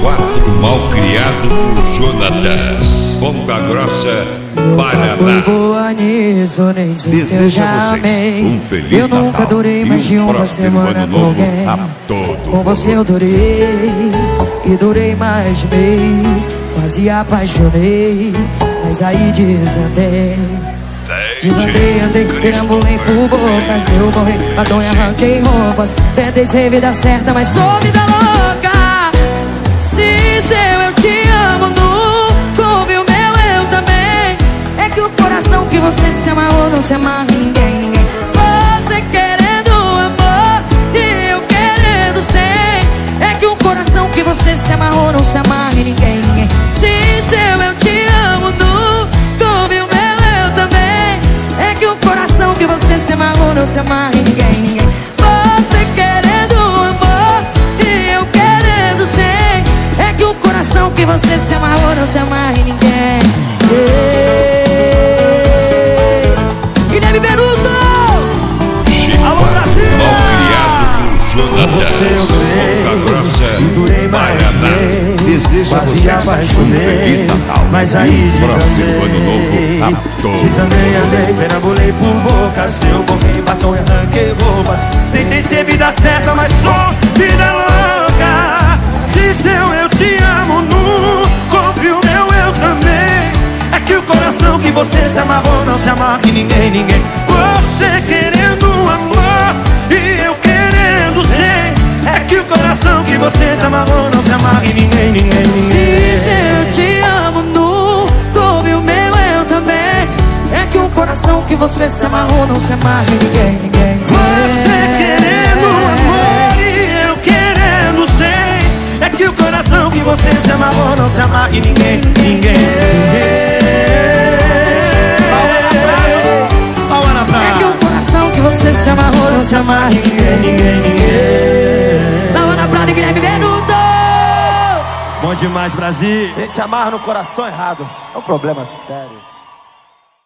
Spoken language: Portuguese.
Quatro Malcriado por Jonatas, Ponta Grossa, Paraná. Boa nisso, nem sei se eu já amei. Um feliz eu nunca Natal durei mais de uma semana com alguém. Com você eu durei e durei mais de mês. Quase apaixonei, mas aí desandei. Desandei, andei, perambulei por bocas. Eu morri, batom e arranquei roupas. Tentei ser vida certa, mas sou vida louca. Se seu eu te amo, nunca ouvi o meu eu também. É que o coração que você se amarrou não se amarra em ninguém. Você querendo amor e eu querendo sem. É que o coração que você se amarrou não se amarra em ninguém. Se seu eu te amo, nunca ouvi o meu eu também. É que o coração que você se amarrou não se amarra em ninguém. Você querendo amor e eu querendo sem. É que o coração que você se amarrou não se amarra em ninguém. Guilherme Benuto! Alô, Brasil! Malcriado por Jonatas, Ponta Grossa, Paraná. Deseja você um feliz Natal mas aí e um próspero ano novo a todos. Desandei, andei, perambulei por bocas. Eu borrei batom e arranquei roupas. Tentei ser vida certa, mas sou vida louca. Se seu eu te amo, nunca ouvi o meu eu também. É que o coração que você se amarrou não se amarra em ninguém. Você querendo amor e eu querendo sem. É que o coração que você se amarrou não se amarra em ninguém. Se eu te amo, nunca ouvi o meu eu também. É que o coração que você se amarrou não se amarra em ninguém. Você querendo amor e eu querendo sem. É que o coração que você se amarrou não se amarra em ninguém. É que o coração que você se amarrou não se amarra em ninguém. Lava na Prada e Guilherme Benuto! Bom demais, Brasil. A gente se amarra no coração errado. É um problema sério.